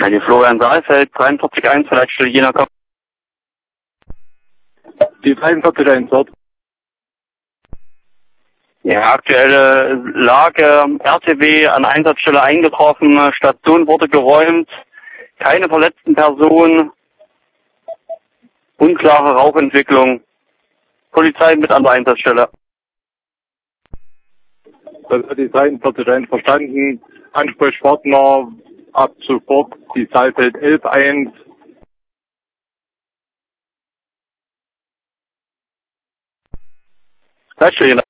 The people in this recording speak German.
Ja, die Florian Saalfeld, 43.1, Leitstelle Jena. Die 43.1 dort. Ja, aktuelle Lage, RTW an Einsatzstelle eingetroffen, Station wurde geräumt, keine verletzten Personen, unklare Rauchentwicklung, Polizei mit an der Einsatzstelle. Das hat die 43.1 verstanden. Ansprechpartner ab sofort die Saalfeld 11.1. Leitstelle Jena.